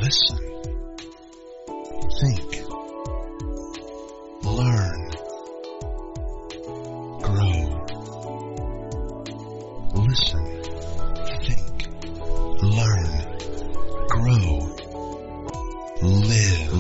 Listen. Think. Learn. Grow. Listen. Think. Learn. Grow. Live.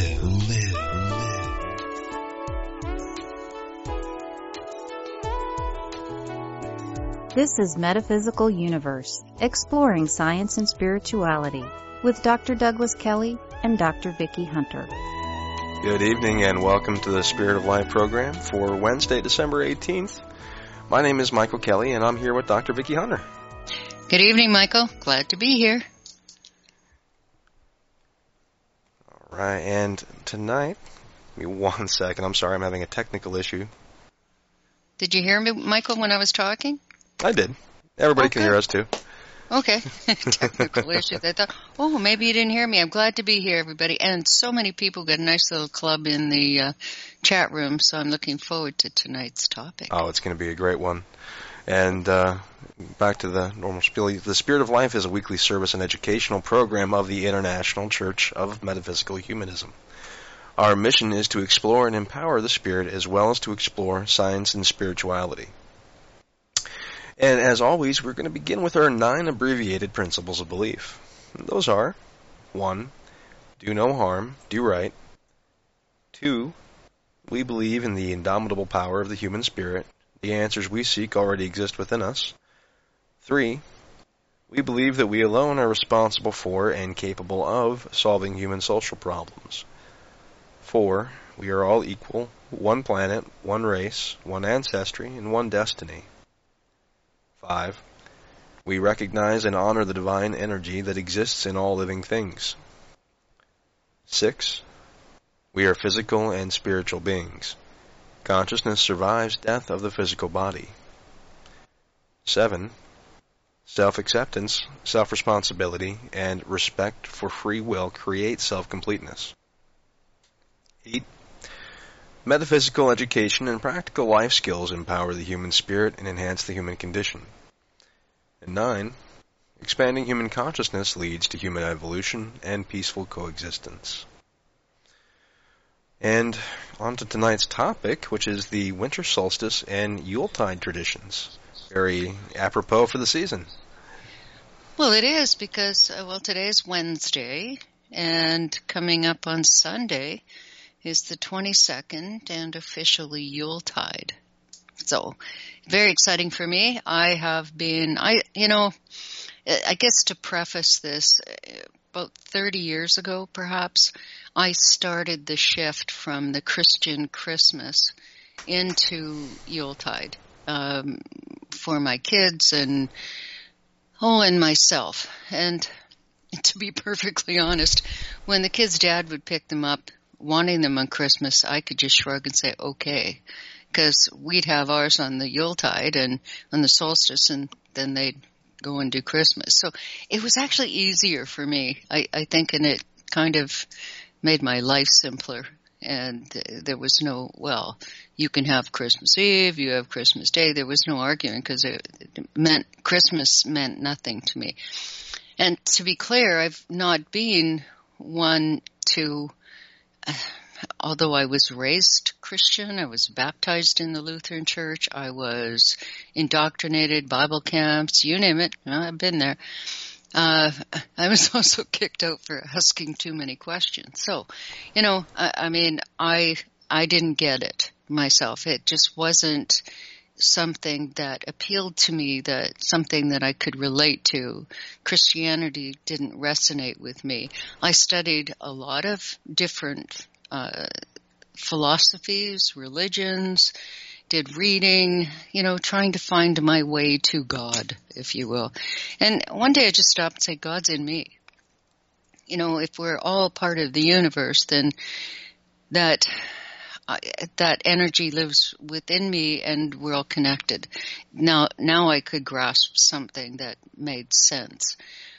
This is Metaphysical Universe, exploring science and spirituality, with Dr. Douglas Kelly and Dr. Vicki Hunter. Good evening and welcome to the Spirit of Life program for Wednesday, December 18th. My name is Michael Kelly and I'm here with Dr. Vicki Hunter. Good evening, Michael. Glad to be here. All right, and tonight, give me 1 second. I'm sorry, I'm having a technical issue. Did you hear me, Michael, when I was talking? I did. Everybody can hear us too. Okay. Technical issues. I thought, maybe you didn't hear me. I'm glad to be here, everybody. And so many people got a nice little club in the chat room, so I'm looking forward to tonight's topic. Oh, it's going to be a great one. And back to the normal spiel. The Spirit of Life is a weekly service and educational program of the International Church of Metaphysical Humanism. Our mission is to explore and empower the spirit as well as to explore science and spirituality. And as always, we're going to begin with our 9 abbreviated principles of belief. Those are 1. Do no harm, do right. 2. We believe in the indomitable power of the human spirit. The answers we seek already exist within us. 3. We believe that we alone are responsible for and capable of solving human social problems. 4. We are all equal, one planet, one race, one ancestry, and one destiny. 5. We recognize and honor the divine energy that exists in all living things. 6. We are physical and spiritual beings. Consciousness survives death of the physical body. 7. Self-acceptance, self-responsibility, and respect for free will create self-completeness. 8. Metaphysical education and practical life skills empower the human spirit and enhance the human condition. And 9. Expanding human consciousness leads to human evolution and peaceful coexistence. And on to tonight's topic, which is the winter solstice and Yuletide traditions. Very apropos for the season. Well, it is because, today's Wednesday, and coming up on Sunday is the 22nd and officially Yuletide. So, very exciting for me. I guess to preface this, about 30 years ago, perhaps, I started the shift from the Christian Christmas into Yuletide for my kids and myself. And to be perfectly honest, when the kids' dad would pick them up, wanting them on Christmas, I could just shrug and say, okay, because we'd have ours on the Yuletide and on the solstice, and then they'd go and do Christmas. So it was actually easier for me, I think, and it kind of made my life simpler. And there was no, you can have Christmas Eve, you have Christmas Day. There was no arguing because Christmas meant nothing to me. And to be clear, I've not been one to, although I was raised Christian, I was baptized in the Lutheran Church, I was indoctrinated, Bible camps, you name it, I've been there. I was also kicked out for asking too many questions. So, I didn't get it myself. It just wasn't something that appealed to me, something that I could relate to. Christianity didn't resonate with me. I studied a lot of different philosophies, religions, did reading, trying to find my way to God, if you will. And one day I just stopped and said, God's in me. If we're all part of the universe, then that energy lives within me and we're all connected. Now I could grasp something that made sense.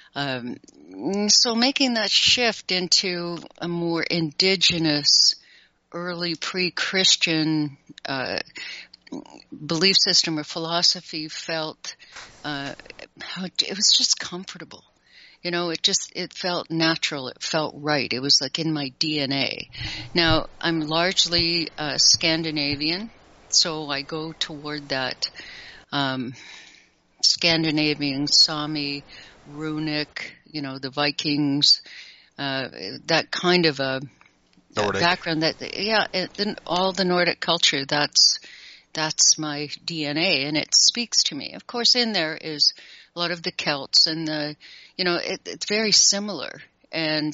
So making that shift into a more indigenous, early pre-Christian belief system or philosophy felt it was just comfortable. it felt natural. It felt right. It was like in my DNA. Now, I'm largely Scandinavian, so I go toward that Scandinavian, Sami, runic, the Vikings, that kind of a background. All the Nordic culture, that's my DNA, and it speaks to me. Of course, in there is a lot of the Celts, and it's very similar, and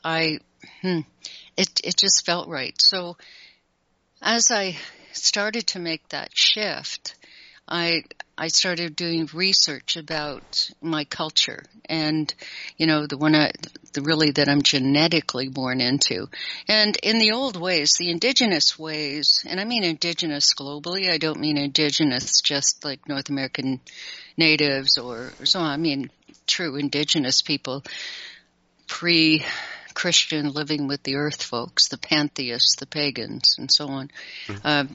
it just felt right. So as I started to make that shift, I started doing research about my culture and, the one that I'm genetically born into. And in the old ways, the indigenous ways, and I mean indigenous globally, I don't mean indigenous just like North American natives or so. I mean true indigenous people, pre-Christian, living with the earth folks, the pantheists, the pagans, and so on. Mm-hmm.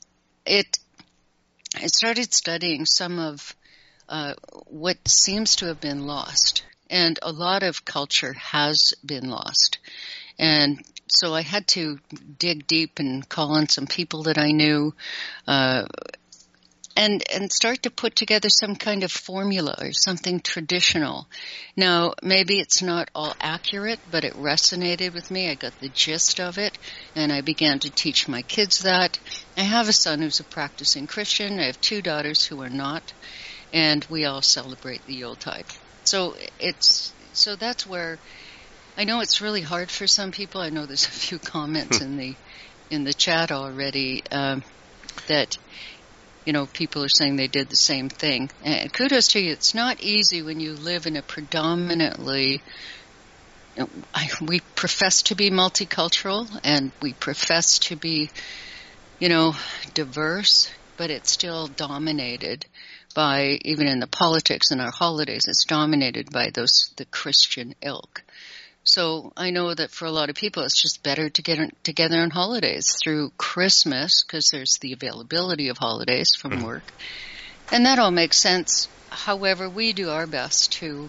I started studying some of what seems to have been lost, and a lot of culture has been lost. And so I had to dig deep and call on some people that I knew, and start to put together some kind of formula or something traditional. Now, maybe it's not all accurate, but it resonated with me. I got the gist of it, and I began to teach my kids that. I have a son who's a practicing Christian. I have 2 daughters who are not, and we all celebrate the Yuletide. So that's where I know it's really hard for some people. I know there's a few comments in the chat already that people are saying they did the same thing. And kudos to you. It's not easy when you live in a predominantly, we profess to be multicultural and we profess to be, diverse, but it's still dominated by, even in the politics and our holidays, it's dominated by the Christian ilk. So I know that for a lot of people, it's just better to get together on holidays through Christmas because there's the availability of holidays from work. And that all makes sense. However, we do our best to,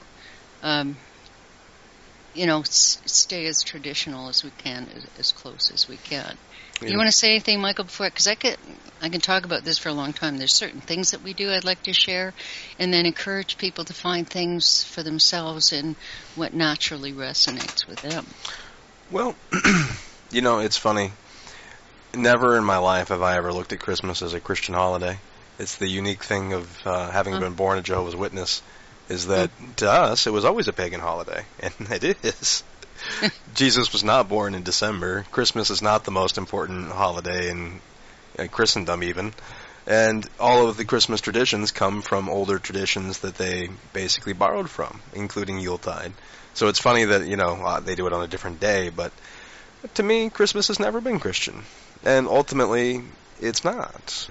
stay as traditional as we can, as close as we can. Yeah. You want to say anything, Michael, before? Because I can talk about this for a long time. There's certain things that we do I'd like to share, and then encourage people to find things for themselves and what naturally resonates with them. Well, it's funny. Never in my life have I ever looked at Christmas as a Christian holiday. It's the unique thing of having been born a Jehovah's Witness, is that to us it was always a pagan holiday, and it is. Jesus was not born in December. Christmas is not the most important holiday in Christendom even. And all of the Christmas traditions come from older traditions that they basically borrowed from, including Yuletide. So it's funny that, they do it on a different day, but to me, Christmas has never been Christian. And ultimately, it's not.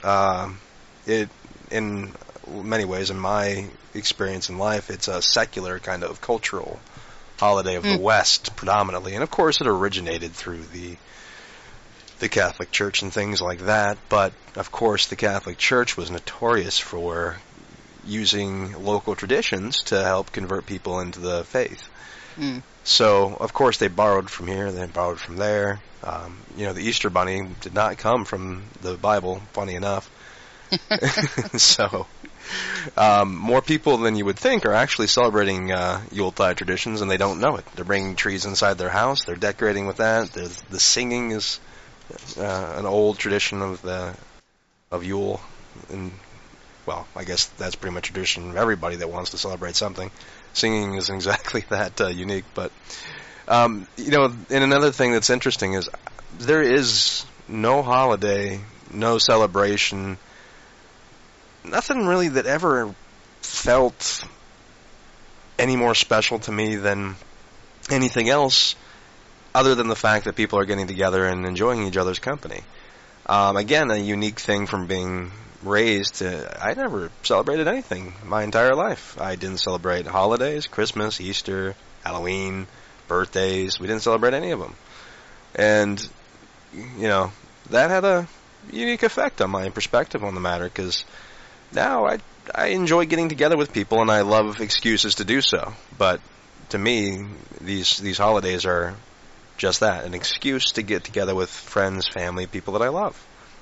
In many ways, in my experience in life, it's a secular kind of cultural holiday of the West predominantly, and of course it originated through the Catholic Church and things like that, but of course the Catholic Church was notorious for using local traditions to help convert people into the faith. So of course they borrowed from here, they borrowed from there. The Easter Bunny did not come from the Bible, funny enough. So more people than you would think are actually celebrating Yuletide traditions, and they don't know it. They're bringing trees inside their house. They're decorating with that. The singing is an old tradition of Yule, and well, I guess that's pretty much a tradition of everybody that wants to celebrate something. Singing isn't exactly that unique, but and another thing that's interesting is there is no holiday, no celebration, nothing really that ever felt any more special to me than anything else, other than the fact that people are getting together and enjoying each other's company. Again, a unique thing from being raised. I never celebrated anything my entire life. I didn't celebrate holidays, Christmas, Easter, Halloween, birthdays. We didn't celebrate any of them. And, that had a unique effect on my perspective on the matter, because now I enjoy getting together with people, and I love excuses to do so. But to me, these holidays are just that, an excuse to get together with friends, family, people that I love.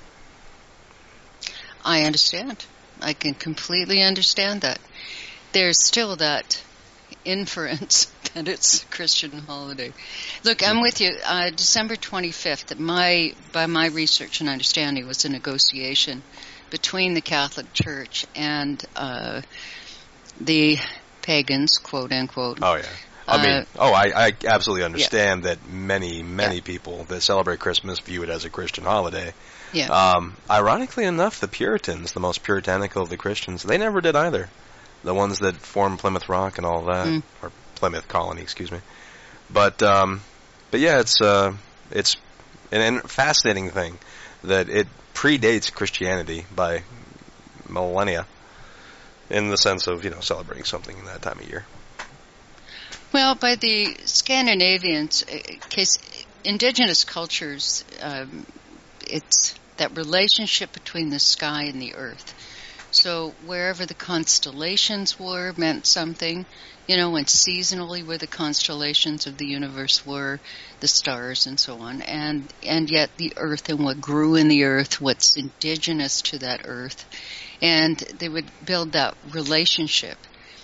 I understand. I can completely understand that. There's still that inference that it's a Christian holiday. Look, I'm with you. December 25th, by my research and understanding, was a negotiation between the Catholic Church and the pagans, quote unquote. Oh, yeah. I absolutely understand that many people that celebrate Christmas view it as a Christian holiday. Yeah. Ironically enough, the Puritans, the most puritanical of the Christians, they never did either. The ones that formed Plymouth Rock and all that, or Plymouth Colony, excuse me. But yeah, it's a fascinating thing that it predates Christianity by millennia, in the sense of celebrating something in that time of year. Well, by the Scandinavians, indigenous cultures, it's that relationship between the sky and the earth. So wherever the constellations were meant something, and seasonally where the constellations of the universe were, the stars and so on, and yet the earth and what grew in the earth, what's indigenous to that earth, and they would build that relationship.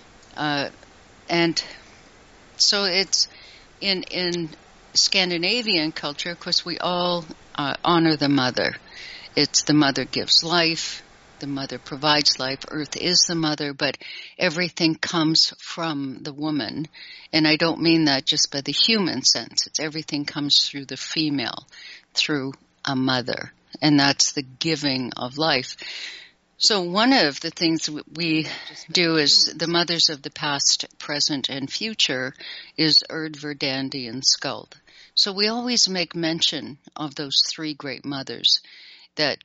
And so it's in Scandinavian culture, of course, we all honor the mother. It's the mother gives life. The mother provides life. Earth is the mother, but everything comes from the woman. And I don't mean that just by the human sense. It's everything comes through the female, through a mother. And that's the giving of life. So one of the things we do as the mothers of the past, present, and future is Erd, Verdandi, and Skuld. So we always make mention of those three great mothers that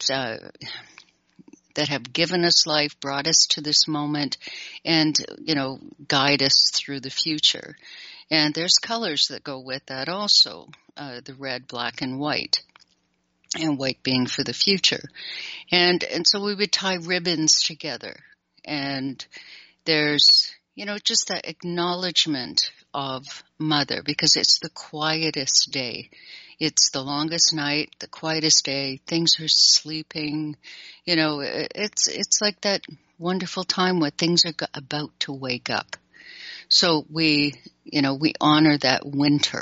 have given us life, brought us to this moment, and, guide us through the future. And there's colors that go with that also, the red, black, and white being for the future. And so we would tie ribbons together. And there's, just that acknowledgement of mother, because it's the quietest day. It's the longest night, the quietest day. Things are sleeping. It's like that wonderful time where things are about to wake up. So we honor that winter.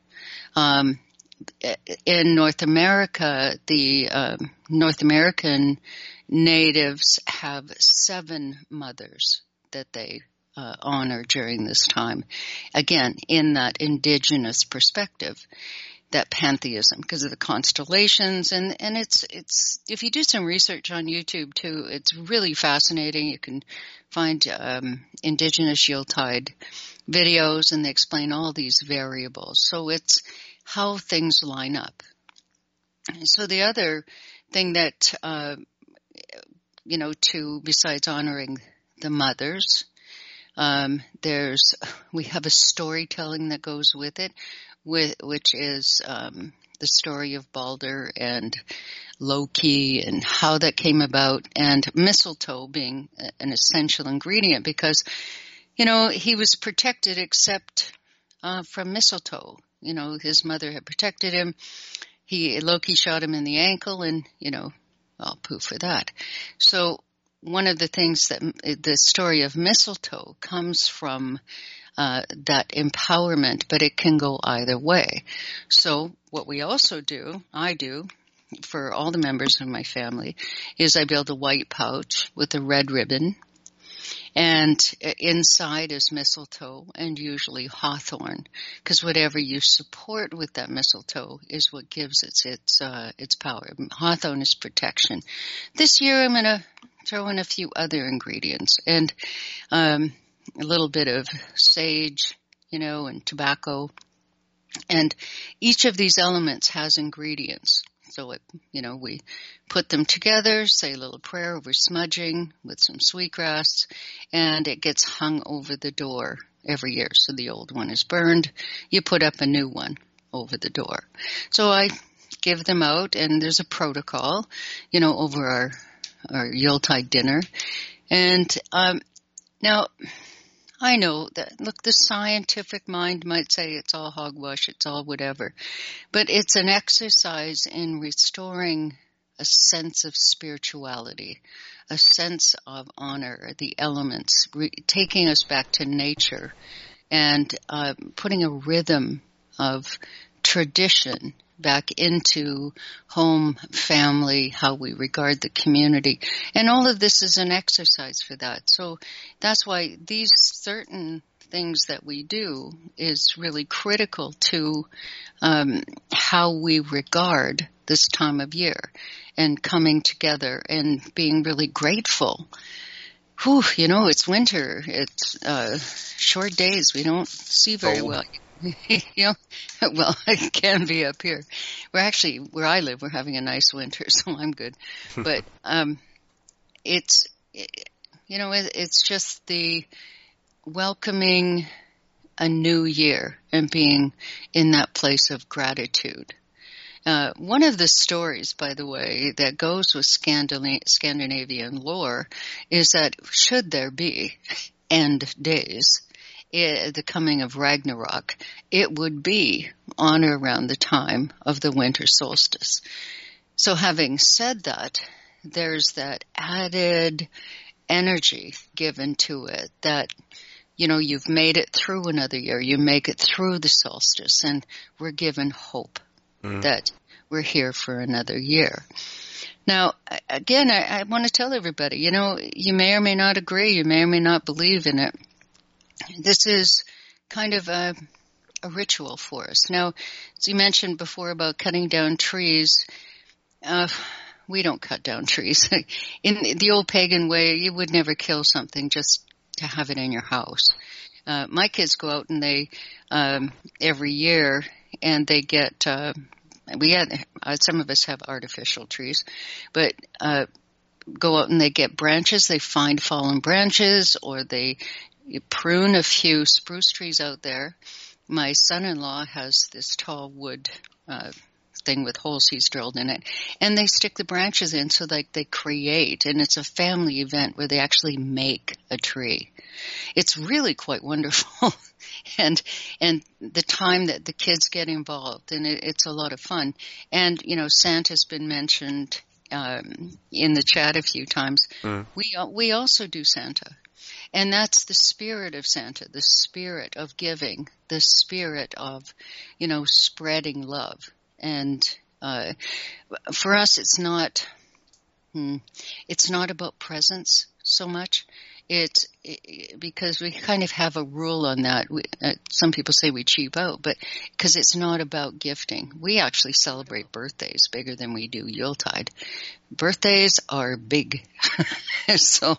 In North America, the North American natives have 7 mothers that they honor during this time. Again, in that indigenous perspective, that pantheism, because of the constellations, and it's if you do some research on YouTube too, it's really fascinating. You can find indigenous Yuletide videos, and they explain all these variables. So it's how things line up. So the other thing that besides honoring the mothers, we have a storytelling that goes with it, which is the story of Balder and Loki and how that came about, and mistletoe being an essential ingredient because, he was protected except from mistletoe. His mother had protected him. Loki shot him in the ankle and, poof for that. So one of the things that the story of mistletoe comes from that empowerment, but it can go either way. So what we also do, I do, for all the members of my family, is I build a white pouch with a red ribbon, and inside is mistletoe and usually hawthorn, because whatever you support with that mistletoe is what gives its power. Hawthorn is protection. This year I'm going to throw in a few other ingredients and a little bit of sage, and tobacco. And each of these elements has ingredients. So, we put them together, say a little prayer over smudging with some sweetgrass, and it gets hung over the door every year. So the old one is burned. You put up a new one over the door. So I give them out, and there's a protocol, over our Yuletide dinner. And now, I know that, look, the scientific mind might say it's all hogwash, it's all whatever, but it's an exercise in restoring a sense of spirituality, a sense of honor, the elements, taking us back to nature and putting a rhythm of tradition back into home, family, how we regard the community. And all of this is an exercise for that. So that's why these certain things that we do is really critical to how we regard this time of year and coming together and being really grateful. Whew, it's winter. It's short days. We don't see very well. Well, it can be up here. We're actually, where I live, we're having a nice winter, so I'm good. But it's just the welcoming a new year and being in that place of gratitude. One of the stories, by the way, that goes with Scandinavian lore is that should there be end days, the coming of Ragnarok, it would be on or around the time of the winter solstice. So having said that, there's that added energy given to it that, you've made it through another year. You make it through the solstice, and we're given hope that we're here for another year. Now, again, I want to tell everybody, you may or may not agree, you may or may not believe in it. This is kind of a ritual for us. Now, as you mentioned before about cutting down trees, we don't cut down trees. In the old pagan way, you would never kill something just to have it in your house. My kids go out and they, every year, and they get, some of us have artificial trees, but, go out and they get branches, they find fallen branches, or they prune a few spruce trees out there. My son-in-law has this tall wood, thing with holes he's drilled in it, and they stick the branches in so like they create, and it's a family event where they actually make a tree. It's really quite wonderful. and the time that the kids get involved, and it's a lot of fun. And Santa's been mentioned in the chat a few times. We also do Santa, and that's the spirit of Santa, the spirit of giving, the spirit of spreading love. And for us, it's not about presents so much. It's because we kind of have a rule on that. Some people say we cheap out, but because it's not about gifting. We actually celebrate birthdays bigger than we do Yuletide. Birthdays are big. So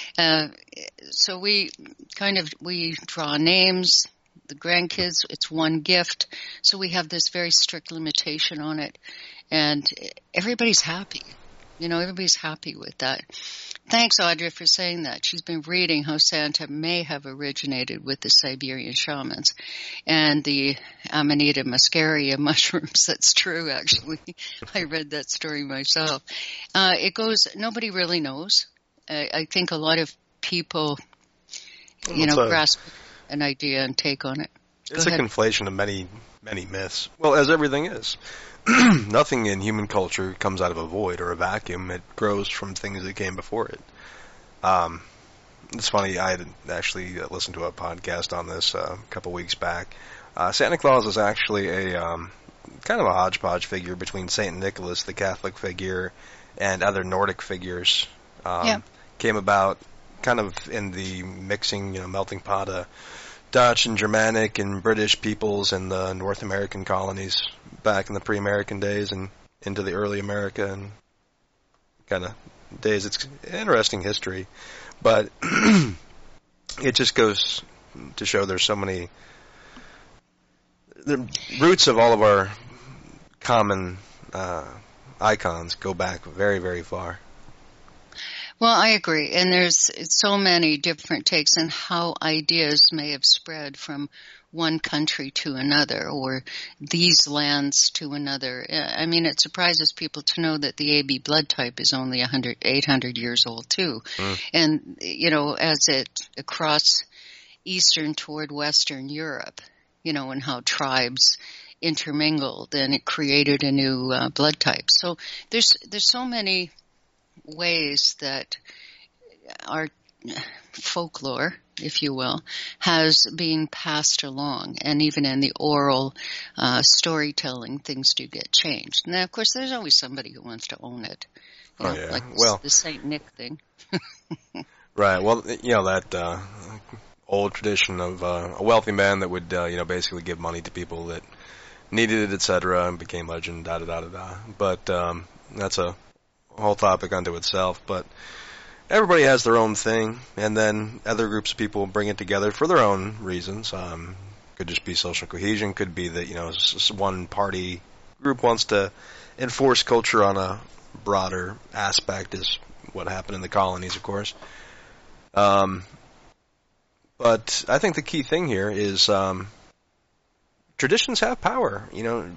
we draw names. The grandkids, it's one gift. So we have this very strict limitation on it. And everybody's happy. Everybody's happy with that. Thanks, Audrey, for saying that. She's been reading how Santa may have originated with the Siberian shamans and the Amanita muscaria mushrooms. That's true, actually. I read that story myself. It goes, nobody really knows. I think a lot of people, grasp an idea and take on it. It's a conflation of many, many myths. Well, as everything is. Nothing in human culture comes out of a void or a vacuum. It grows from things that came before it. It's funny, I had actually listened to a podcast on this a couple weeks back. Santa Claus is actually a kind of a hodgepodge figure between St. Nicholas, the Catholic figure, and other Nordic figures. Came about kind of in the mixing, melting pot of Dutch and Germanic and British peoples in the North American colonies back in the pre-American days and into the early America and kind of days. It's interesting history, but it just goes to show there's so many. The roots of all of our common icons go back very, very far. Well, I agree. And there's so many different takes on how ideas may have spread from one country to another or these lands to another. I mean, it surprises people to know that the AB blood type is only 800 years old too. And, as it across Eastern toward Western Europe, and how tribes intermingled and it created a new blood type. So there's so many ways that our folklore, if you will, has been passed along, and even in the oral storytelling, things do get changed. Now, of course, there's always somebody who wants to own it. Like the Saint Nick thing. Right. Well, that old tradition of a wealthy man that would, basically give money to people that needed it, etc., and became legend, da-da-da-da-da. But that's a whole topic unto itself. But everybody has their own thing, and then other groups of people bring it together for their own reasons. Could just be social cohesion. Could be that, one party group wants to enforce culture on a broader aspect, is what happened in the colonies, of course. But I think the key thing here is traditions have power.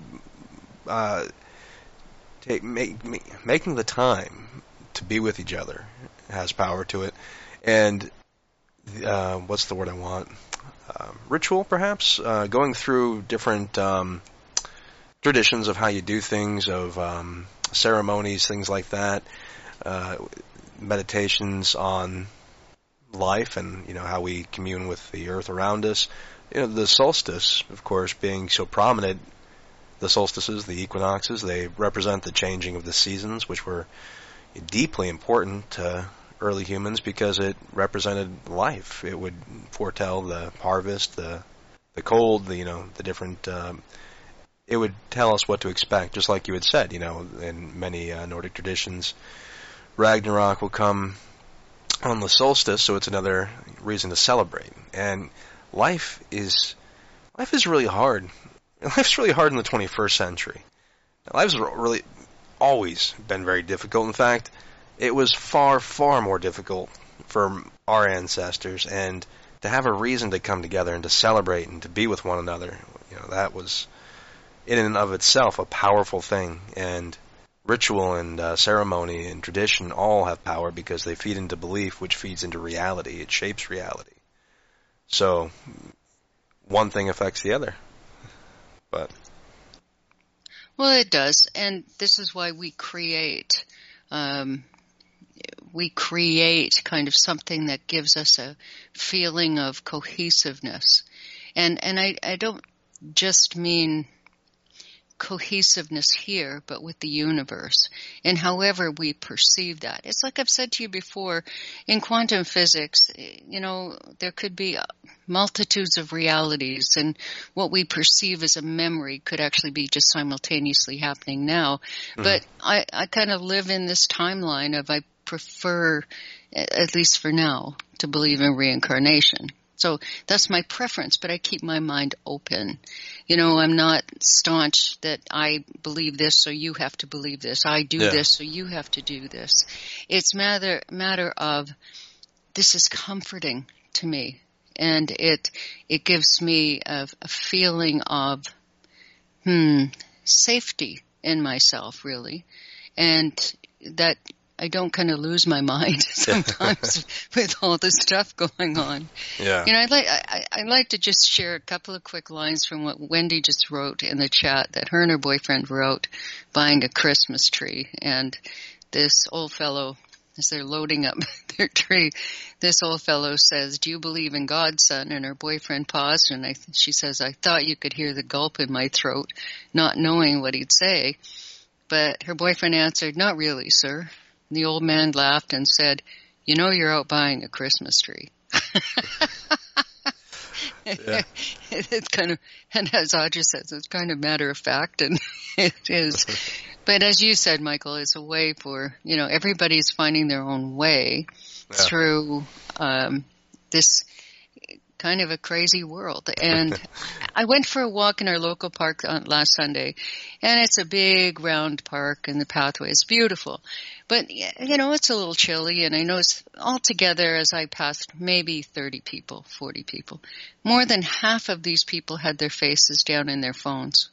Making the time to be with each other has power to it. And what's the word I want? Ritual, perhaps? Going through different traditions of how you do things, of ceremonies, things like that, meditations on life and, how we commune with the earth around us. The solstice, of course, being so prominent, the solstices, the equinoxes, they represent the changing of the seasons, which were deeply important to early humans because it represented life. It would foretell the harvest, the cold, the different. It would tell us what to expect, just like you had said. In many Nordic traditions, Ragnarok will come on the solstice, so it's another reason to celebrate. And life is really hard. Life's really hard in the 21st century. Life's really always been very difficult. In fact, it was far, far more difficult for our ancestors, and to have a reason to come together and to celebrate and to be with one another, that was in and of itself a powerful thing. And ritual and ceremony and tradition all have power because they feed into belief, which feeds into reality. It shapes reality. So one thing affects the other. But well, it does, and this is why we create kind of something that gives us a feeling of cohesiveness, and I don't just mean cohesiveness here, but with the universe, and however we perceive that. It's like I've said to you before, in quantum physics, there could be multitudes of realities, and what we perceive as a memory could actually be just simultaneously happening now. Mm-hmm. But I kind of live in this timeline of I prefer, at least for now, to believe in reincarnation. So that's my preference, but I keep my mind open. I'm not staunch that I believe this, so you have to believe this. I do this, so you have to do this. It's matter of this is comforting to me, and it gives me a feeling of safety in myself, really, and that I don't kind of lose my mind sometimes with all the stuff going on. Yeah. I'd like to just share a couple of quick lines from what Wendy just wrote in the chat that her and her boyfriend wrote, buying a Christmas tree. And this old fellow, as they're loading up their tree, this old fellow says, "Do you believe in God, son?" And her boyfriend paused, and she says, "I thought you could hear the gulp in my throat," not knowing what he'd say. But her boyfriend answered, "Not really, sir." And the old man laughed and said, "You're out buying a Christmas tree." Yeah. It's kind of, and as Audra says, it's kind of matter of fact, and it is. But as you said, Michael, it's a way for, everybody's finding their own way through this kind of a crazy world. And I went for a walk in our local park last Sunday, and it's a big round park, and the pathway is beautiful. But, it's a little chilly, and I noticed altogether as I passed maybe 30 people, 40 people, more than half of these people had their faces down in their phones.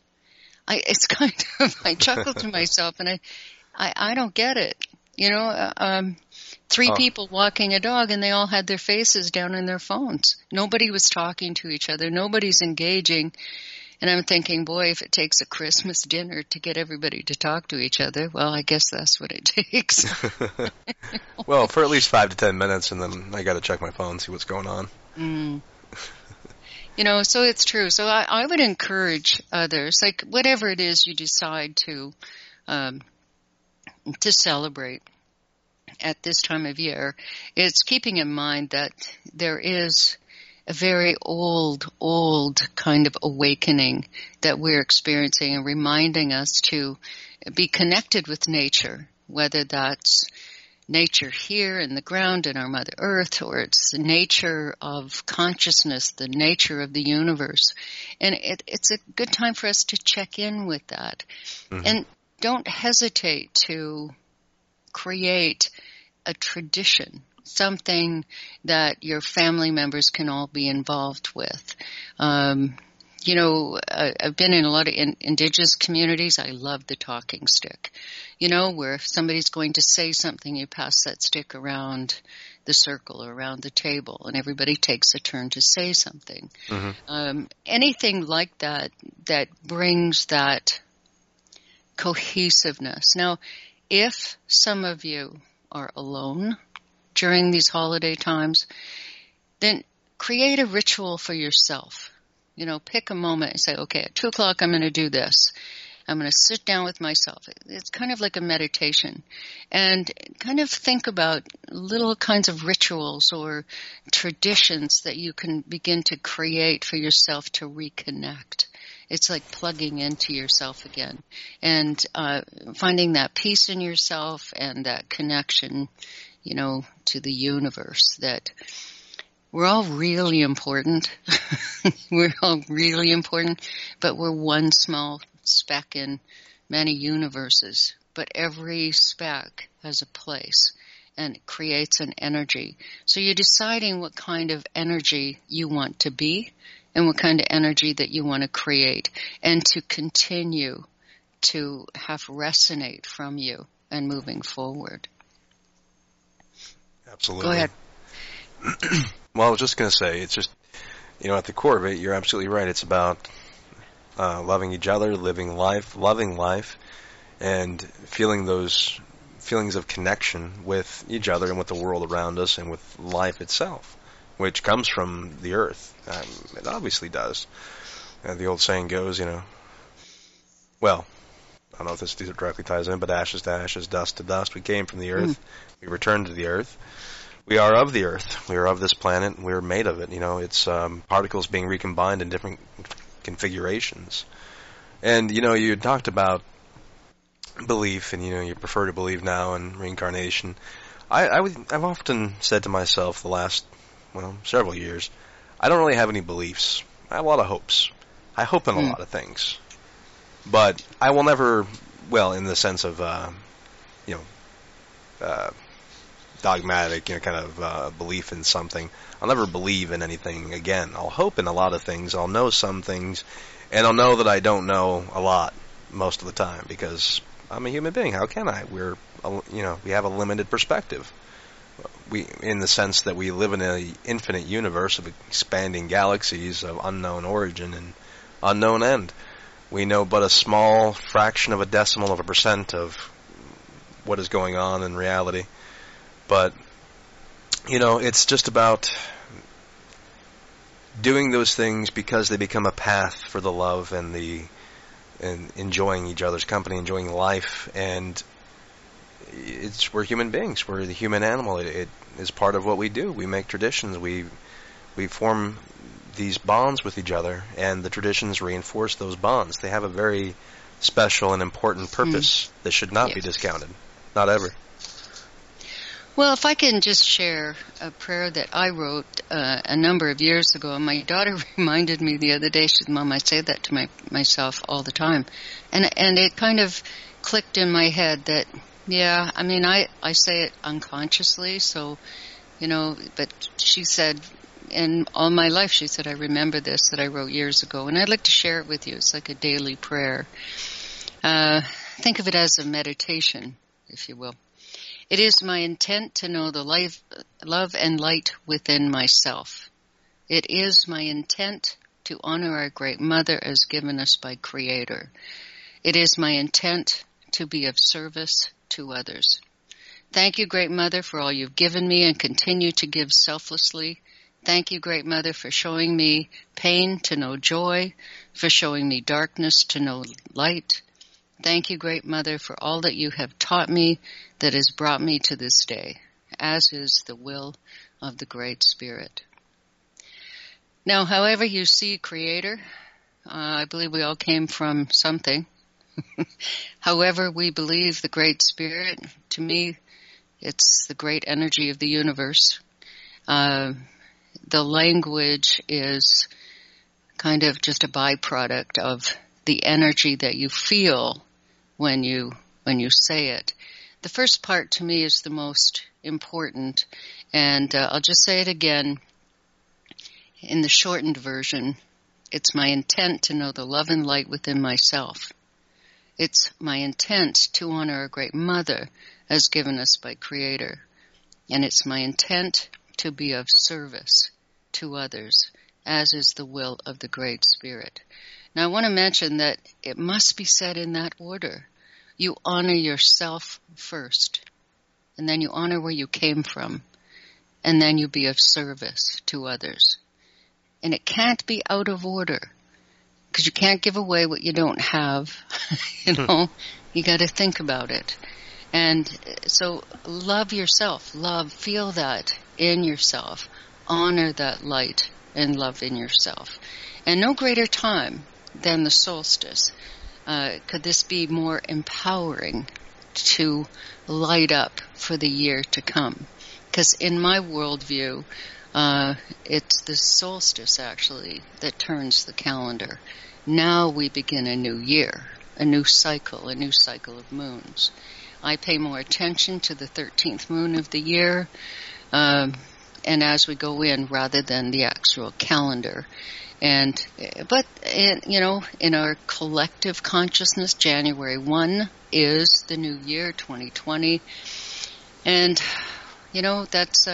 I chuckled to myself, and I don't get it. Three people walking a dog, and they all had their faces down in their phones. Nobody was talking to each other. Nobody's engaging. And I'm thinking, boy, if it takes a Christmas dinner to get everybody to talk to each other, well, I guess that's what it takes. Well, for at least 5 to 10 minutes, and then I got to check my phone, see what's going on. Mm. So it's true. So I would encourage others, like whatever it is you decide to celebrate at this time of year, it's keeping in mind that there is a very old kind of awakening that we're experiencing, and reminding us to be connected with nature, whether that's nature here in the ground in our Mother Earth, or it's the nature of consciousness, the nature of the universe. And it's a good time for us to check in with that. Mm-hmm. And don't hesitate to create a tradition, something that your family members can all be involved with. I've been in a lot of indigenous communities. I love the talking stick, where if somebody's going to say something, you pass that stick around the circle or around the table, and everybody takes a turn to say something. Mm-hmm. Anything like that brings that cohesiveness. Now, if some of you are alone during these holiday times, then create a ritual for yourself. Pick a moment and say, okay, at 2:00 I'm going to do this. I'm going to sit down with myself. It's kind of like a meditation, and kind of think about little kinds of rituals or traditions that you can begin to create for yourself to reconnect. It's like plugging into yourself again and finding that peace in yourself and that connection, to the universe, that we're all really important. We're all really important, but we're one small speck in many universes. But every speck has a place, and it creates an energy. So you're deciding what kind of energy you want to be and what kind of energy that you want to create, and to continue to have resonate from you and moving forward. Absolutely. Go ahead. Well, I was just going to say, it's just, at the core of it, you're absolutely right. It's about loving each other, living life, loving life, and feeling those feelings of connection with each other and with the world around us and with life itself, which comes from the earth. It obviously does. The old saying goes, well, I don't know if this directly ties in, but ashes to ashes, dust to dust. We came from the earth. We return to the earth. We are of the earth. We are of this planet, and we are made of it. It's particles being recombined in different configurations. And, you talked about belief, and, you prefer to believe now in reincarnation. I've often said to myself the last, several years, I don't really have any beliefs. I have a lot of hopes. I hope in a lot of things. But I will never, in the sense of, dogmatic, kind of belief in something. I'll never believe in anything again. I'll hope in a lot of things. I'll know some things, and I'll know that I don't know a lot most of the time, because I'm a human being. How can I? We have a limited perspective. In the sense that we live in an infinite universe of expanding galaxies of unknown origin and unknown end. We know but a small fraction of a decimal of a percent of what is going on in reality. But, it's just about doing those things because they become a path for the love and enjoying each other's company, enjoying life. And we're human beings. We're the human animal. It is part of what we do. We make traditions. We form these bonds with each other, and the traditions reinforce those bonds. They have a very special and important purpose that should not be discounted. Not ever. Well, if I can just share a prayer that I wrote a number of years ago, and my daughter reminded me the other day, she said, Mom, I say that to myself all the time. And it kind of clicked in my head that, I say it unconsciously, so, but she said, in all my life, she said, I remember this that I wrote years ago, and I'd like to share it with you. It's like a daily prayer. Think of it as a meditation, if you will. It is my intent to know the love and light within myself. It is my intent to honor our great mother as given us by Creator. It is my intent to be of service to others. Thank you, Great Mother, for all you've given me and continue to give selflessly. Thank you, Great Mother, for showing me pain to know joy, for showing me darkness to know light. Thank you, Great Mother, for all that you have taught me that has brought me to this day, as is the will of the Great Spirit. Now, however you see Creator, I believe we all came from something. However we believe the Great Spirit, to me, it's the great energy of the universe. The language is kind of just a byproduct of the energy that you feel when you say it. The first part to me is the most important, and I'll just say it again in the shortened version. It's my intent to know the love and light within myself. It's my intent to honor a great mother as given us by Creator. And it's my intent to be of service to others, as is the will of the Great Spirit. Now I want to mention that it must be said in that order. You honor yourself first, and then you honor where you came from, and then you be of service to others. And it can't be out of order, because you can't give away what you don't have. You got to think about it. And so love yourself. Feel that in yourself. Honor that light and love in yourself. And no greater time than the solstice. Could this be more empowering to light up for the year to come? Because in my worldview, it's the solstice, actually, that turns the calendar. Now we begin a new year, a new cycle of moons. I pay more attention to the 13th moon of the year, and as we go in, rather than the actual calendar. But in our collective consciousness, January 1 is the new year, 2020, and that's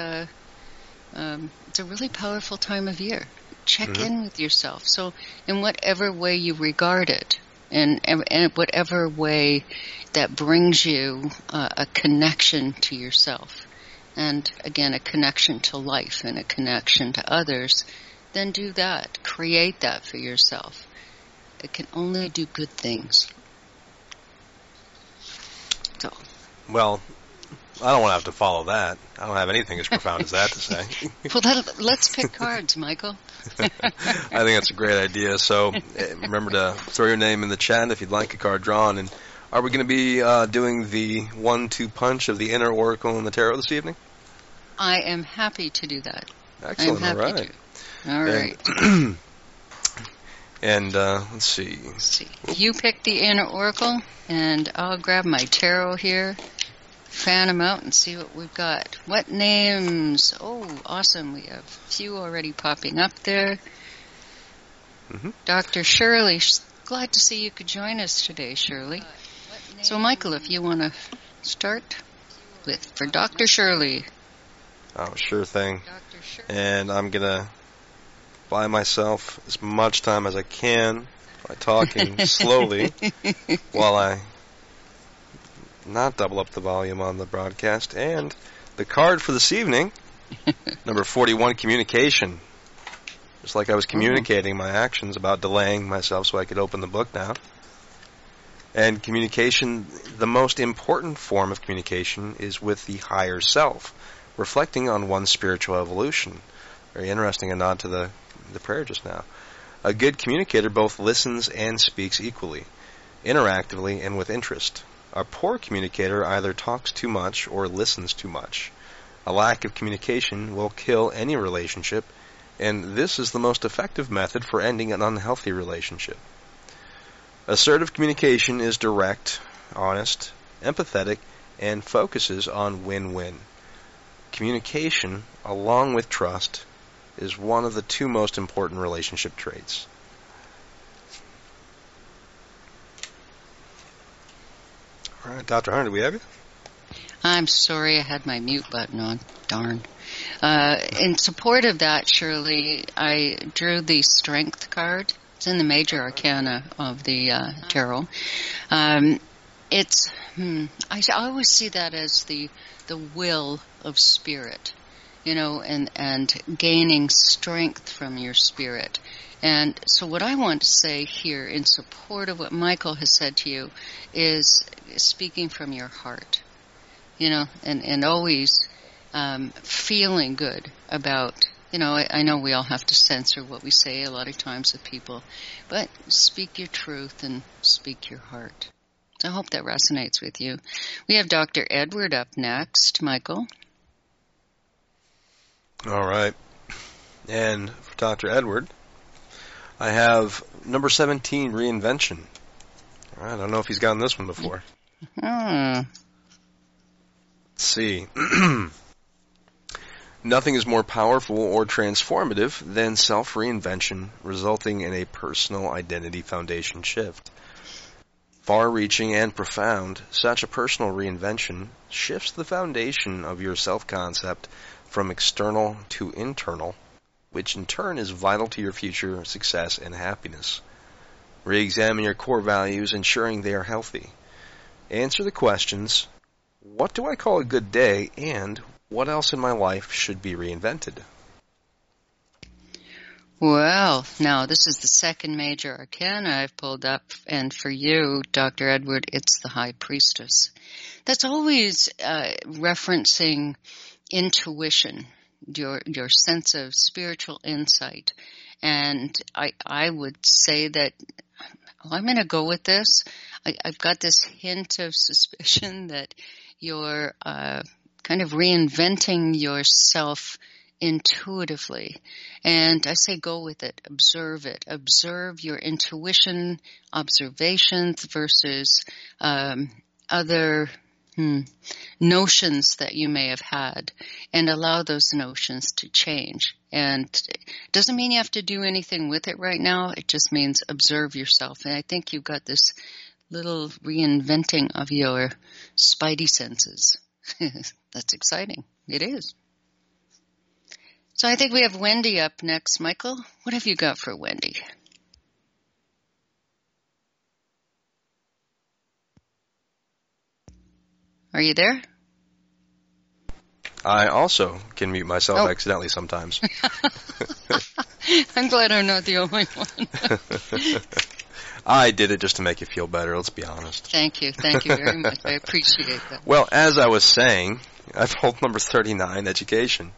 it's a really powerful time of year. Check in with yourself. So, in whatever way you regard it, and whatever way that brings you a connection to yourself, and again, a connection to life and a connection to others, then do that. Create that for yourself. It can only do good things. So. Well, I don't want to have to follow that. I don't have anything as profound as that to say. Well, let's pick cards, Michael. I think that's a great idea. So remember to throw your name in the chat if you'd like a card drawn. And are we going to be doing the 1-2 punch of the inner oracle and the tarot this evening? I am happy to do that. Excellent. I'm happy to. All right. And let's see. You pick the inner oracle, and I'll grab my tarot here. Fan them out and see what we've got. What names? Oh, awesome. We have a few already popping up there. Dr. Shirley, glad to see you could join us today, Shirley. So, Michael, if you want to start for Dr. Shirley. Oh, sure thing. And I'm going to buy myself as much time as I can by talking slowly while I not double up the volume on the broadcast. And the card for this evening, number 41, communication. Just like I was communicating my actions about delaying myself so I could open the book now. And communication, the most important form of communication is with the higher self, reflecting on one's spiritual evolution. Very interesting, a nod to the prayer just now. A good communicator both listens and speaks equally, interactively and with interest. A poor communicator either talks too much or listens too much. A lack of communication will kill any relationship, and this is the most effective method for ending an unhealthy relationship. Assertive communication is direct, honest, empathetic, and focuses on win-win. Communication, along with trust, is one of the two most important relationship traits. All right, Dr. Hunter, do we have you? I'm sorry I had my mute button on. Darn. In support of that, Shirley, I drew the Strength card. It's in the Major Arcana of the Tarot. I always see that as the will of spirit, and gaining strength from your spirit. And so what I want to say here in support of what Michael has said to you is speaking from your heart, and always feeling good about, I know we all have to censor what we say a lot of times with people, but speak your truth and speak your heart. I hope that resonates with you. We have Dr. Edward up next. Michael? All right. And for Dr. Edward, I have number 17, Reinvention. All right, I don't know if he's gotten this one before. Let's see. Nothing is more powerful or transformative than self-reinvention, resulting in a personal identity foundation shift. Far-reaching and profound, such a personal reinvention shifts the foundation of your self-concept from external to internal, which in turn is vital to your future success and happiness. Re-examine your core values, ensuring they are healthy. Answer the questions, what do I call a good day, and what else in my life should be reinvented? Well, now this is the second Major Arcana I've pulled up, and for you, Dr. Edward, it's the High Priestess. That's always referencing intuition, your sense of spiritual insight. And I would say that, I'm going to go with this. I've got this hint of suspicion that you're kind of reinventing yourself intuitively. And I say go with it. Observe it. Observe your intuition, observations versus other notions that you may have had, and allow those notions to change. And it doesn't mean you have to do anything with it right now. It just means observe yourself. And I think you've got this little reinventing of your spidey senses. That's exciting. It is. So I think we have Wendy up next. Michael, what have you got for Wendy? Are you there? I also can mute myself accidentally sometimes. I'm glad I'm not the only one. I did it just to make you feel better, let's be honest. Thank you very much. I appreciate that. Well, as I was saying, I've pulled number 39, Education.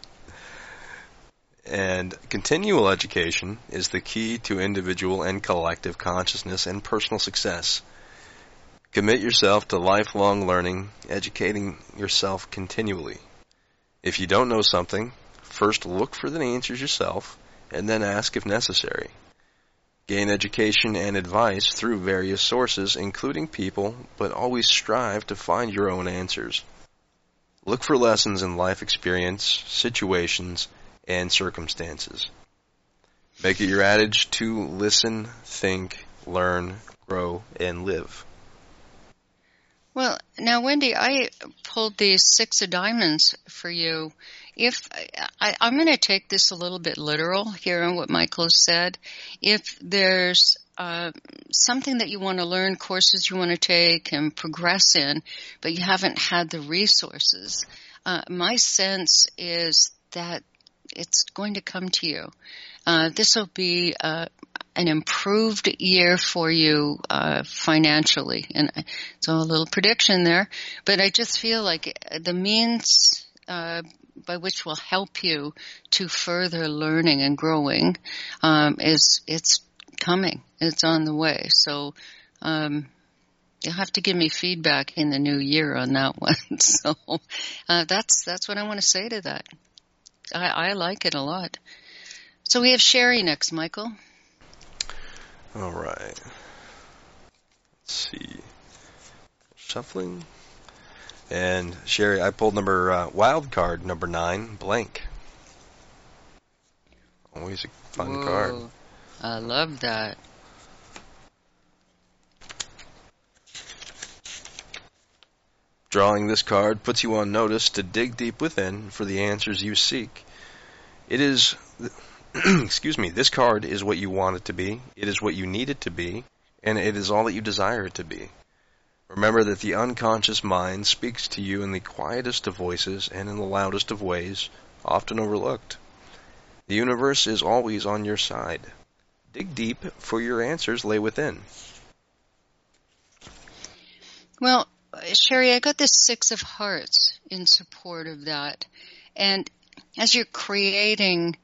And continual education is the key to individual and collective consciousness and personal success. Commit yourself to lifelong learning, educating yourself continually. If you don't know something, first look for the answers yourself, and then ask if necessary. Gain education and advice through various sources, including people, but always strive to find your own answers. Look for lessons in life experience, situations, and circumstances. Make it your adage to listen, think, learn, grow, and live. Well, now, Wendy, I pulled the Six of Diamonds for you. If I'm going to take this a little bit literal here on what Michael has said. If there's something that you want to learn, courses you want to take and progress in, but you haven't had the resources, my sense is that it's going to come to you. This will be an improved year for you financially. And it's a little prediction there, but I just feel like the means by which will help you to further learning and growing it's coming. It's on the way. So you'll have to give me feedback in the new year on that one. So that's what I want to say to that. I like it a lot. So we have Sherry next, Michael. All right. Let's see. Shuffling. And Sherry, I pulled wild card number 9, blank. Always a fun card. I love that. Drawing this card puts you on notice to dig deep within for the answers you seek. It is, this card is what you want it to be, it is what you need it to be, and it is all that you desire it to be. Remember that the unconscious mind speaks to you in the quietest of voices and in the loudest of ways, often overlooked. The universe is always on your side. Dig deep, for your answers lay within. Well, Sherry, I got this 6 of Hearts in support of that. And as you're creating,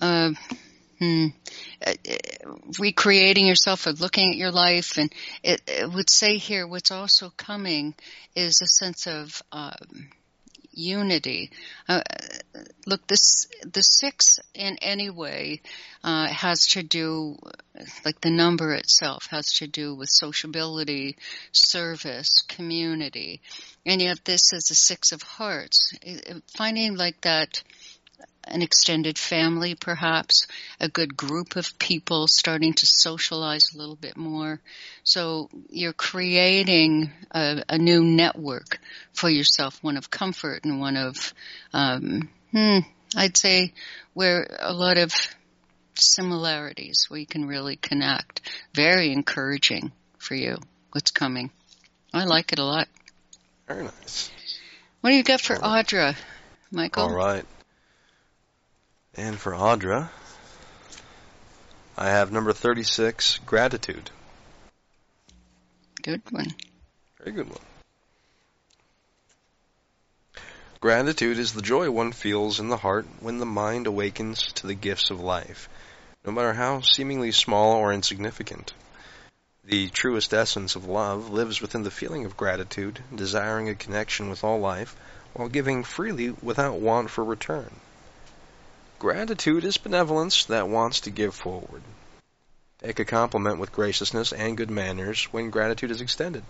recreating yourself or looking at your life, and it would say here what's also coming is a sense of unity. Look, the 6 in any way has to do, like the number itself, has to do with sociability, service, community. And yet this is a 6 of Hearts. Finding like that, an extended family perhaps, a good group of people starting to socialize a little bit more. So you're creating a new network for yourself, one of comfort and one of, I'd say, where a lot of similarities, where you can really connect. Very encouraging for you, what's coming. I like it a lot. Very nice. What do you got for Audra, Michael? All right. And for Audra, I have number 36, Gratitude. Good one. Very good one. Gratitude is the joy one feels in the heart when the mind awakens to the gifts of life, no matter how seemingly small or insignificant. The truest essence of love lives within the feeling of gratitude, desiring a connection with all life, while giving freely without want for return. Gratitude is benevolence that wants to give forward. Take a compliment with graciousness and good manners when gratitude is extended.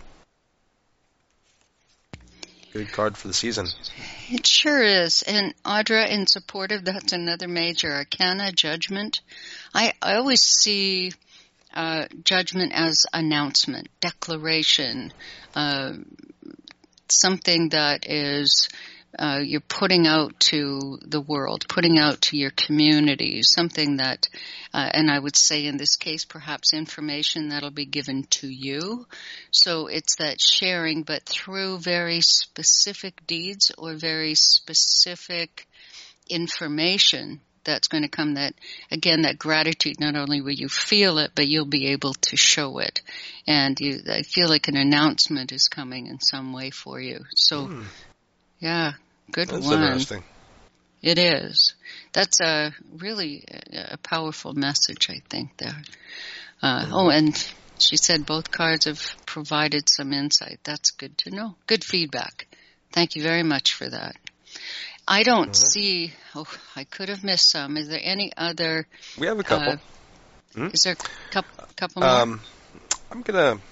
Good card for the season. It sure is. And Audra, in support of that's another major arcana, Judgment. I always see Judgment as announcement, declaration, something that is you're putting out to the world, putting out to your community, something that, and I would say in this case, perhaps information that'll be given to you. So it's that sharing, but through very specific deeds or very specific information that's going to come. That, again, that gratitude, not only will you feel it, but you'll be able to show it. And I feel like an announcement is coming in some way for you. So, yeah, good That's one. Interesting. It is. That's a really a powerful message, I think, there. And she said both cards have provided some insight. That's good to know. Good feedback. Thank you very much for that. I don't see, I could have missed some. Is there any other? We have a couple. Is there a couple more? I'm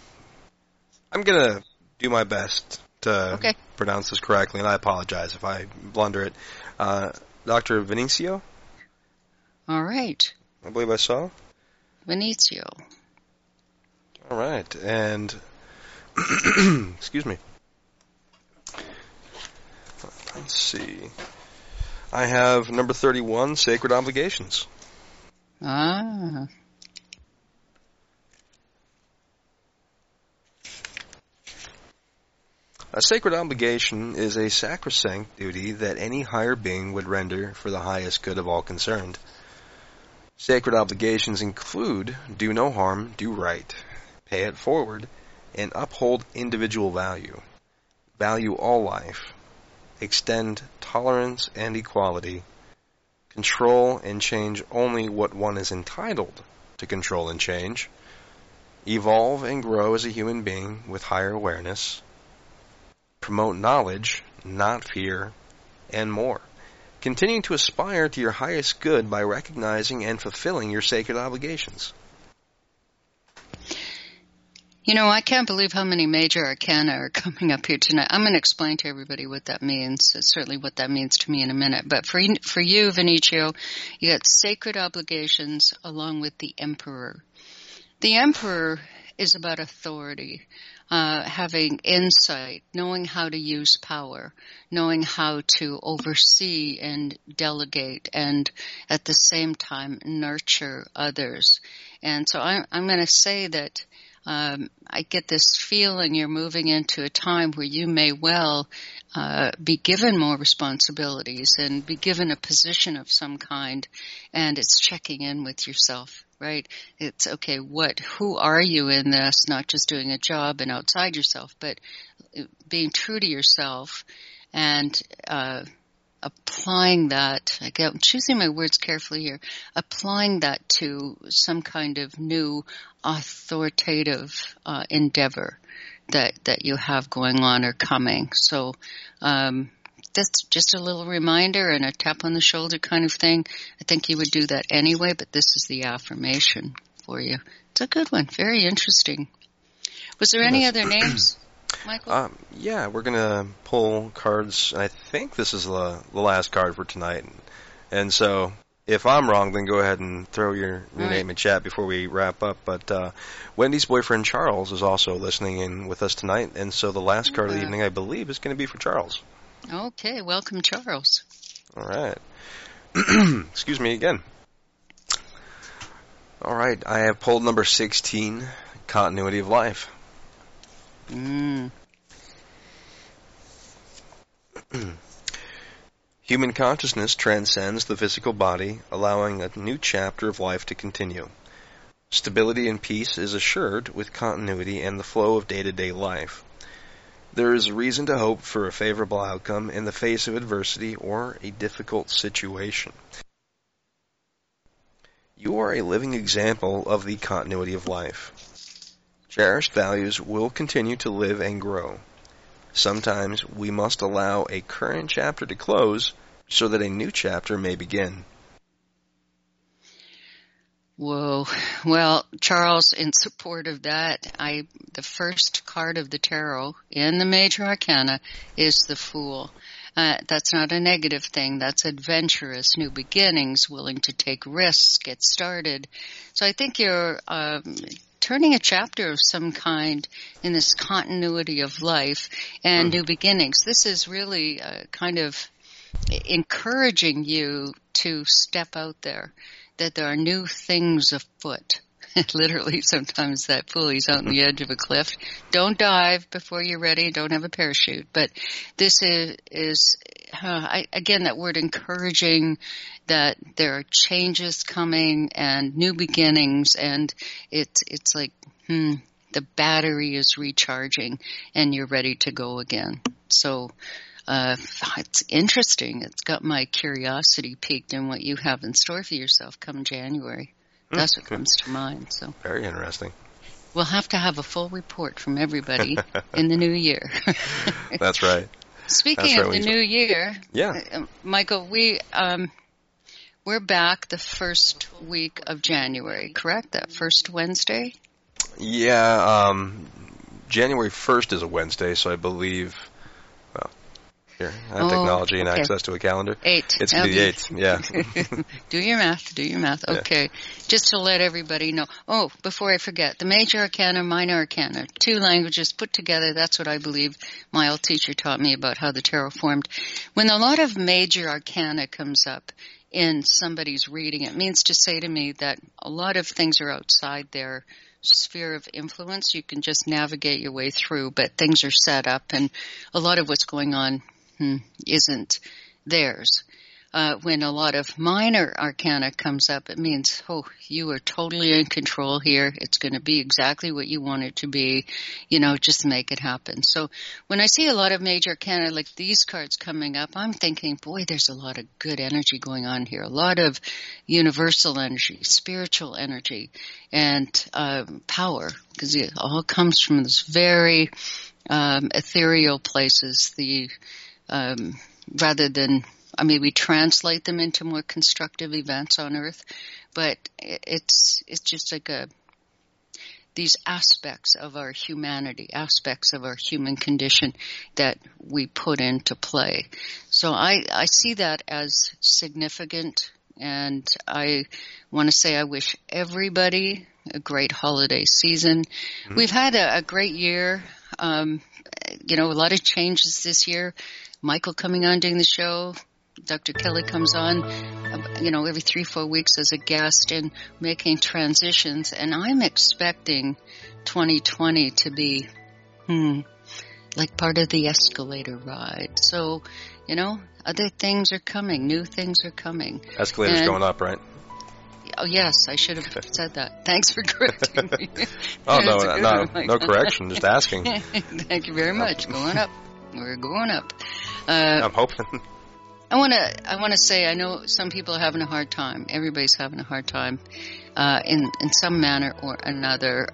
gonna do my best to pronounce this correctly, and I apologize if I blunder it. Dr. Vinicio? All right. I believe I saw. Vinicio. All right, and excuse me. Let's see. I have number 31, Sacred Obligations. Ah. A sacred obligation is a sacrosanct duty that any higher being would render for the highest good of all concerned. Sacred obligations include do no harm, do right, pay it forward, and uphold individual value. Value all life. Extend tolerance and equality. Control and change only what one is entitled to control and change. Evolve and grow as a human being with higher awareness. Promote knowledge, not fear, and more. Continue to aspire to your highest good by recognizing and fulfilling your sacred obligations. You know, I can't believe how many major arcana are coming up here tonight. I'm going to explain to everybody what that means, certainly what that means to me in a minute. But for you, Vinicio, you got sacred obligations along with the Emperor. The Emperor is about authority, having insight, knowing how to use power, knowing how to oversee and delegate, and at the same time nurture others. And so I'm going to say that I get this feeling you're moving into a time where you may well be given more responsibilities and be given a position of some kind, and it's checking in with yourself, right? It's okay, who are you in this? Not just doing a job and outside yourself, but being true to yourself and applying that, I'm choosing my words carefully here, applying that to some kind of new authoritative endeavor that you have going on or coming. So that's just a little reminder and a tap on the shoulder kind of thing. I think you would do that anyway, but this is the affirmation for you. It's a good one. Very interesting. Was there any other names, Michael? Yeah, we're going to pull cards. I think this is the last card for tonight. And so if I'm wrong, then go ahead and throw your name in chat before we wrap up. But Wendy's boyfriend, Charles, is also listening in with us tonight. And so the last card of the evening, I believe, is going to be for Charles. Okay, welcome, Charles. All right. Excuse me again. All right, I have pulled number 16, Continuity of Life. Human consciousness transcends the physical body, allowing a new chapter of life to continue. Stability and peace is assured with continuity and the flow of day-to-day life. There is reason to hope for a favorable outcome in the face of adversity or a difficult situation. You are a living example of the continuity of life. Cherished values will continue to live and grow. Sometimes we must allow a current chapter to close so that a new chapter may begin. Whoa. Well, Charles, in support of that, the first card of the tarot in the Major Arcana is the Fool. That's not a negative thing. That's adventurous, new beginnings, willing to take risks, get started. So I think you're turning a chapter of some kind in this continuity of life and new beginnings. This is really kind of encouraging you to step out there, that there are new things afoot. Literally, sometimes that fool, he's out on the edge of a cliff. Don't dive before you're ready. Don't have a parachute. But this is again, that word encouraging, that there are changes coming and new beginnings, and it's like, the battery is recharging and you're ready to go again. So, it's interesting. It's got my curiosity piqued in what you have in store for yourself come January. That's what comes to mind. So very interesting. We'll have to have a full report from everybody in the new year. That's right. Speaking of the new year, Michael, we're back the first week of January, correct? That first Wednesday? Yeah, January 1st is a Wednesday, so I believe... Here, I have technology and access to a calendar. 8. It's the 8th, yeah. Do your math. Okay. Yeah. Just to let everybody know. Oh, before I forget, the Major Arcana, Minor Arcana, 2 languages put together. That's what I believe my old teacher taught me about how the tarot formed. When a lot of Major Arcana comes up in somebody's reading, it means to say to me that a lot of things are outside their sphere of influence. You can just navigate your way through, but things are set up, and a lot of what's going on isn't theirs. When a lot of minor arcana comes up, it means, you are totally in control here. It's going to be exactly what you want it to be. Just make it happen. So when I see a lot of major arcana like these cards coming up, I'm thinking, boy, there's a lot of good energy going on here. A lot of universal energy, spiritual energy, and power, because it all comes from this very ethereal places. Rather than, we translate them into more constructive events on Earth, but it's just like these aspects of our humanity, aspects of our human condition that we put into play. So I see that as significant, and I want to say I wish everybody a great holiday season. Mm-hmm. We've had a great year. A lot of changes this year. Michael coming on doing the show. Dr. Kelly comes on, every 3-4 weeks as a guest and making transitions. And I'm expecting 2020 to be, like part of the escalator ride. So, other things are coming. New things are coming. Escalator's going up, right? Oh, yes, I should have said that. Thanks for correcting me. Oh, no correction, just asking. Thank you very much. Going up. We're going up. I'm hoping. I want to say, I know some people are having a hard time. Everybody's having a hard time in some manner or another.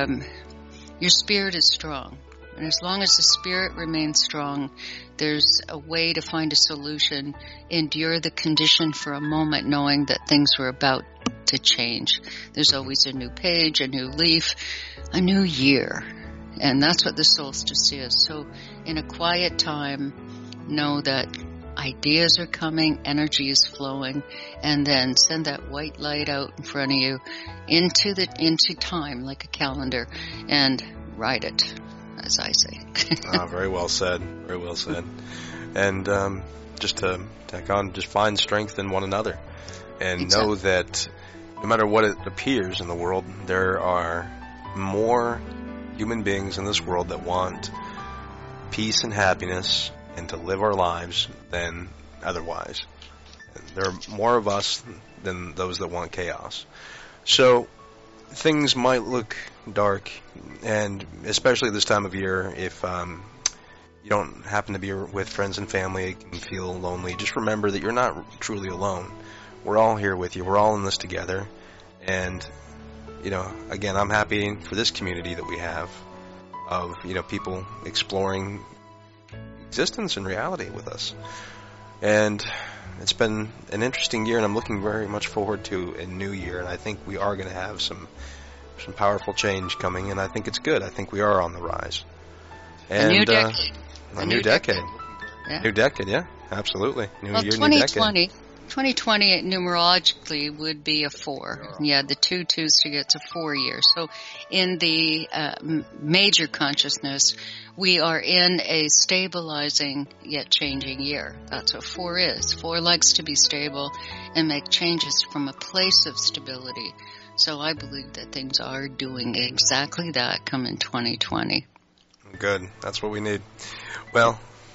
Your spirit is strong. And as long as the spirit remains strong, there's a way to find a solution, endure the condition for a moment, knowing that things are about to change. There's always a new page, a new leaf, a new year. And that's what the solstice is. So in a quiet time, know that ideas are coming, energy is flowing, and then send that white light out in front of you into time like a calendar and ride it, as I say. Very well said. Very well said. And just to tack on, just find strength in one another and know that no matter what it appears in the world, there are more human beings in this world that want peace and happiness and to live our lives than otherwise. There are more of us than those that want chaos. So things might look dark, and especially this time of year, if you don't happen to be with friends and family, it can feel lonely. Just remember that you're not truly alone. We're all here with you. We're all in this together. And, again, I'm happy for this community that we have of, people exploring existence and reality with us. And it's been an interesting year, and I'm looking very much forward to a new year. And I think we are going to have some powerful change coming, and I think it's good. I think we are on the rise. And, a new decade. A new decade. Yeah. New decade, yeah, absolutely. New year, new decade. 2020 numerologically would be a 4. Yeah, the 2 twos gets a 4 year. So in the major consciousness, we are in a stabilizing yet changing year. That's what 4 is. 4 likes to be stable and make changes from a place of stability. So I believe that things are doing exactly that come in 2020. Good. That's what we need. Well,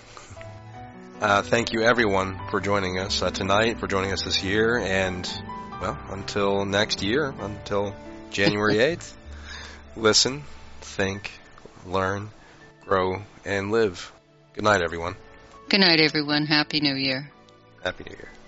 thank you, everyone, for joining us tonight, for joining us this year, and, well, until next year, until January 8th, listen, think, learn, grow, and live. Good night, everyone. Good night, everyone. Happy New Year. Happy New Year.